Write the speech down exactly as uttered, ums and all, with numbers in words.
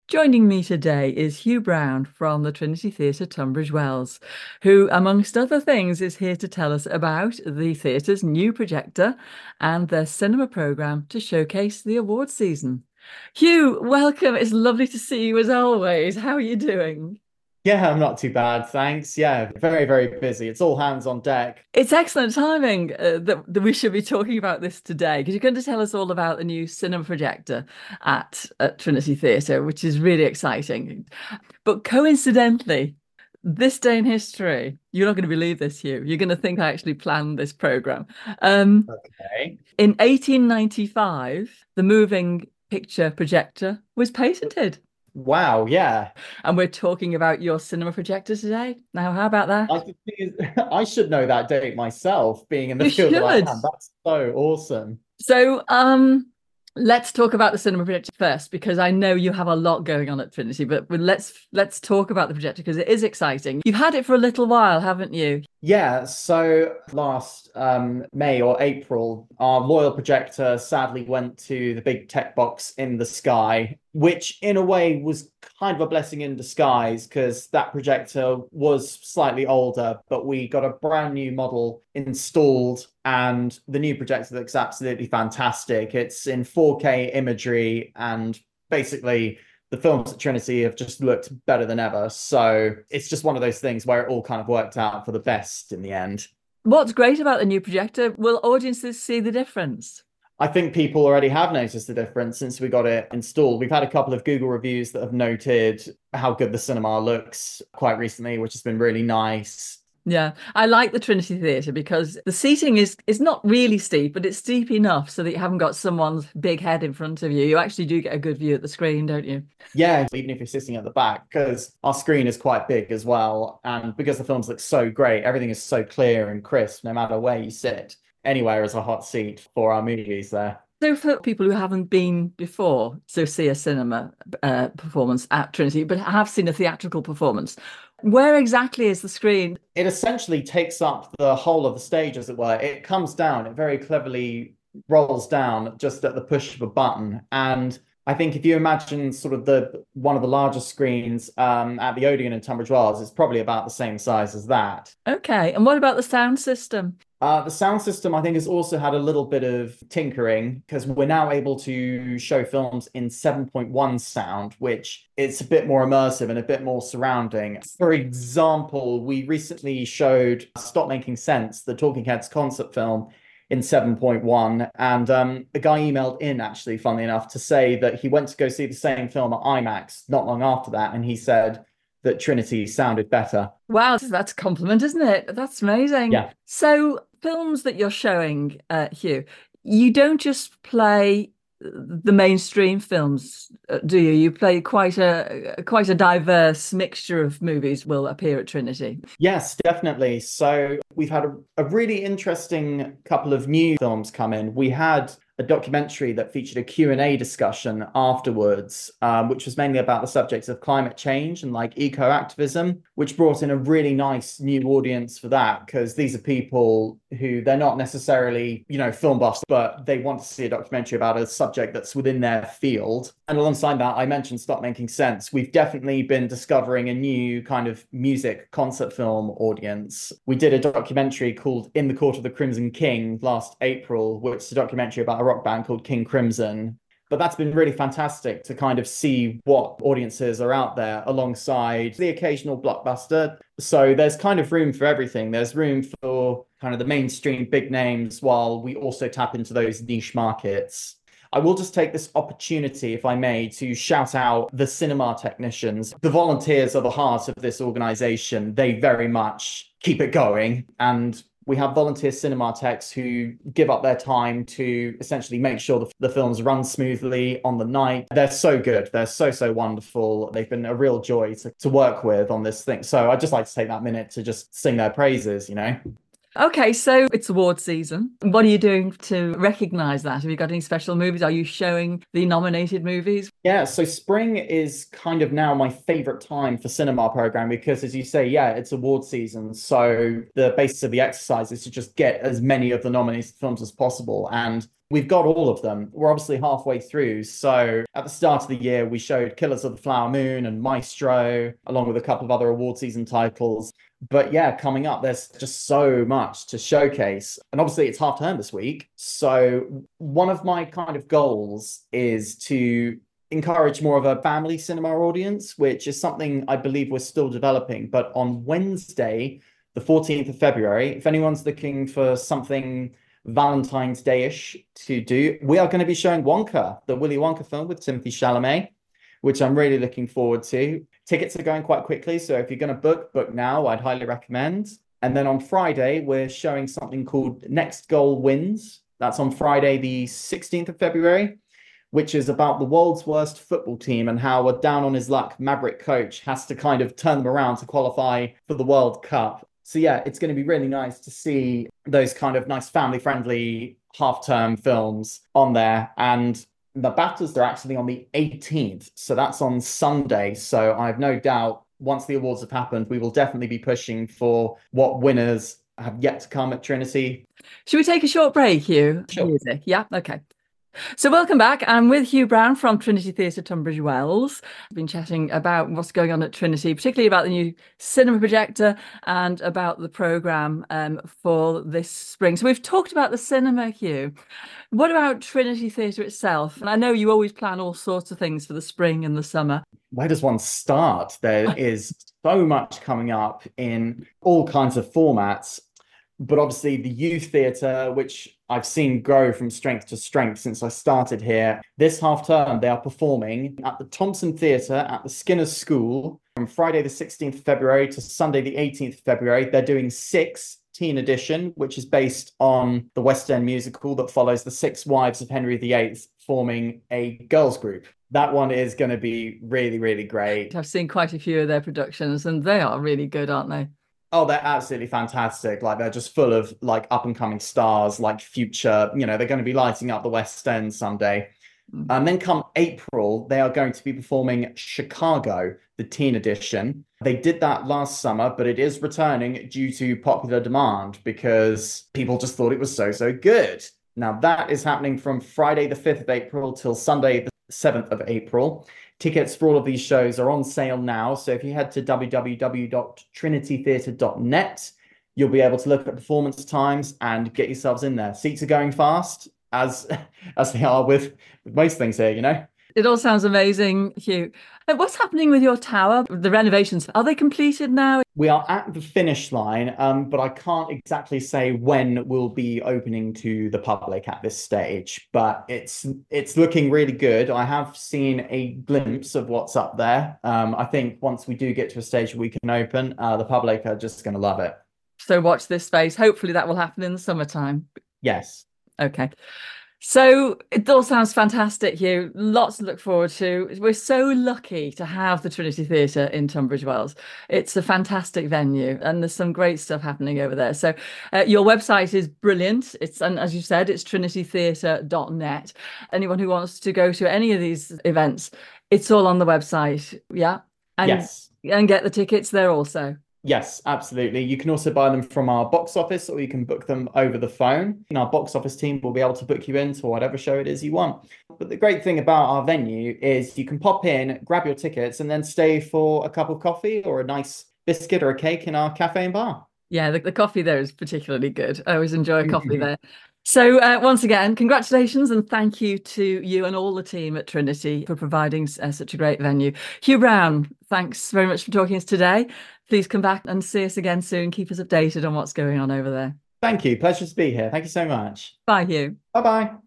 Joining me today is Hugh Brown from the Trinity Theatre, Tunbridge Wells, who, amongst other things, is here to tell us about the theatre's new projector and their cinema programme to showcase the award season. Hugh, welcome. It's lovely to see you as always. How are you doing? Yeah, I'm not too bad, thanks. Yeah, very, very busy. It's all hands on deck. It's excellent timing uh, that, that we should be talking about this today because you're going to tell us all about the new cinema projector at, at Trinity Theatre, which is really exciting. But coincidentally, this day in history, you're not going to believe this, Hugh. You're going to think I actually planned this program. Um, Okay. in eighteen ninety-five, the moving picture projector was patented. Wow, yeah. And we're talking about your cinema projector today. Now, how about I that? could see, I should know that date myself, being in the You field that I should. am. That's so awesome. So, um, let's talk about the cinema projector first because I know you have a lot going on at Trinity, but let's let's talk about the projector because it is exciting. You've had it for a little while, haven't you? Yeah, so last um, May or April, our loyal projector sadly went to the big tech box in the sky, which in a way was kind of a blessing in disguise because that projector was slightly older, but we got a brand new model installed and the new projector looks absolutely fantastic. It's in four K imagery and basically the films at Trinity have just looked better than ever. So it's just one of those things where it all kind of worked out for the best in the end. What's great about the new projector? Will audiences see the difference? I think people already have noticed the difference since we got it installed. We've had a couple of Google reviews that have noted how good the cinema looks quite recently, which has been really nice. Yeah, I like the Trinity Theatre because the seating is is not really steep, but it's steep enough so that you haven't got someone's big head in front of you. You actually do get a good view at the screen, don't you? Yeah, even if you're sitting at the back, because our screen is quite big as well. And because the films look so great, everything is so clear and crisp, no matter where you sit. Anywhere is a hot seat for our movies there. So for people who haven't been before, so see a cinema uh, performance at Trinity, but have seen a theatrical performance, where exactly is the screen? It essentially takes up the whole of the stage, as it were. It comes down, it very cleverly rolls down just at the push of a button. And I think if you imagine sort of the one of the largest screens um, at the Odeon in Tunbridge Wells, it's probably about the same size as that. Okay, and what about the sound system? Uh, the sound system, I think, has also had a little bit of tinkering because we're now able to show films in seven point one sound, which it's a bit more immersive and a bit more surrounding. For example, we recently showed Stop Making Sense, the Talking Heads concert film, in seven point one. And um, a guy emailed in, actually, funnily enough, to say that he went to go see the same film at IMAX not long after that. And he said that Trinity sounded better. Wow, that's a compliment, isn't it? That's amazing. Yeah. So, films that you're showing, uh, Hugh, you don't just play the mainstream films, uh, do you? You play quite a quite a diverse mixture of movies will appear at Trinity. Yes, definitely. So we've had a, a really interesting couple of new films come in. We had a documentary that featured a Q and A discussion afterwards, um, which was mainly about the subjects of climate change and like eco-activism, which brought in a really nice new audience for that, because these are people who they're not necessarily, you know, film buffs, but they want to see a documentary about a subject that's within their field. And alongside that, I mentioned Stop Making Sense. We've definitely been discovering a new kind of music concert film audience. We did a documentary called In the Court of the Crimson King last April, which is a documentary about a rock band called King Crimson. But that's been really fantastic to kind of see what audiences are out there alongside the occasional blockbuster. So there's kind of room for everything. There's room for kind of the mainstream big names while we also tap into those niche markets. I will just take this opportunity, if I may, to shout out the cinema technicians. The volunteers are the heart of this organization. They very much keep it going. And we have volunteer cinema techs who give up their time to essentially make sure the, the films run smoothly on the night. They're so good. They're so, so wonderful. They've been a real joy to, to work with on this thing. So I'd just like to take that minute to just sing their praises, you know? Okay, so it's award season. What are you doing to recognize that? Have you got any special movies? Are you showing the nominated movies? Yeah, so spring is kind of now my favorite time for cinema program because, as you say, yeah, it's award season. So the basis of the exercise is to just get as many of the nominated films as possible. And We've got all of them. We're obviously halfway through. So at the start of the year, we showed Killers of the Flower Moon and Maestro, along with a couple of other award season titles. But yeah, coming up, there's just so much to showcase. And obviously, it's half term this week. So one of my kind of goals is to encourage more of a family cinema audience, which is something I believe we're still developing. But on Wednesday, the fourteenth of February, if anyone's looking for something Valentine's Day-ish to do, we are going to be showing Wonka, the Willy Wonka film with Timothée Chalamet, which I'm really looking forward to. Tickets are going quite quickly, so if you're going to book, book now. I'd highly recommend. And then on Friday, we're showing something called Next Goal Wins. That's on Friday, the sixteenth of February, which is about the world's worst football team and how a down on his luck Maverick coach has to kind of turn them around to qualify for the World Cup. So yeah, it's going to be really nice to see those kind of nice family-friendly half-term films on there. And the BAFTAs are actually on the eighteenth. So that's on Sunday. So I have no doubt once the awards have happened, we will definitely be pushing for what winners have yet to come at Trinity. Should we take a short break, Hugh? Sure. Music. Yeah, okay. So welcome back. I'm with Hugh Brown from Trinity Theatre, Tunbridge Wells. I've been chatting about what's going on at Trinity, particularly about the new cinema projector and about the programme um, for this spring. So we've talked about the cinema, Hugh. What about Trinity Theatre itself? And I know you always plan all sorts of things for the spring and the summer. Where does one start? There is so much coming up in all kinds of formats. But obviously the youth theatre, which I've seen grow from strength to strength since I started here. This half term, they are performing at the Thompson Theatre at the Skinner's School from Friday the sixteenth of February to Sunday the eighteenth of February. They're doing Six, Teen Edition, which is based on the West End musical that follows the six wives of Henry the Eighth forming a girls group. That one is going to be really, really great. I've seen quite a few of their productions and they are really good, aren't they? Oh, they're absolutely fantastic. Like, they're just full of like up and coming stars, like future, you know, they're going to be lighting up the West End someday. Mm-hmm. And then come April, they are going to be performing Chicago, the teen edition. They did that last summer, but it is returning due to popular demand because people just thought it was so, so good. Now that is happening from Friday, the fifth of April till Sunday, the seventh of April. Tickets for all of these shows are on sale now. So if you head to w w w dot trinity theatre dot net, you'll be able to look at performance times and get yourselves in there. Seats are going fast, as as they are with, with most things here, you know. It all sounds amazing, Hugh. What's happening with your tower? The renovations, are they completed now? We are at the finish line, um, but I can't exactly say when we'll be opening to the public at this stage. But it's it's looking really good. I have seen a glimpse of what's up there. Um, I think once we do get to a stage where we can open, uh, the public are just going to love it. So watch this space. Hopefully that will happen in the summertime. Yes. Okay. So it all sounds fantastic, Hugh. Lots to look forward to. We're so lucky to have the Trinity Theatre in Tunbridge Wells. It's a fantastic venue and there's some great stuff happening over there. So uh, your website is brilliant. It's, and as you said, it's trinity theatre dot net. Anyone who wants to go to any of these events, it's all on the website. Yeah. And, yes. And get the tickets there also. Yes, absolutely. You can also buy them from our box office or you can book them over the phone. And our box office team will be able to book you into whatever show it is you want. But the great thing about our venue is you can pop in, grab your tickets and then stay for a cup of coffee or a nice biscuit or a cake in our cafe and bar. Yeah, the, the coffee there is particularly good. I always enjoy a coffee there. So uh, once again, congratulations and thank you to you and all the team at Trinity for providing uh, such a great venue. Hugh Brown, thanks very much for talking to us today. Please come back and see us again soon. Keep us updated on what's going on over there. Thank you. Pleasure to be here. Thank you so much. Bye, Hugh. Bye-bye.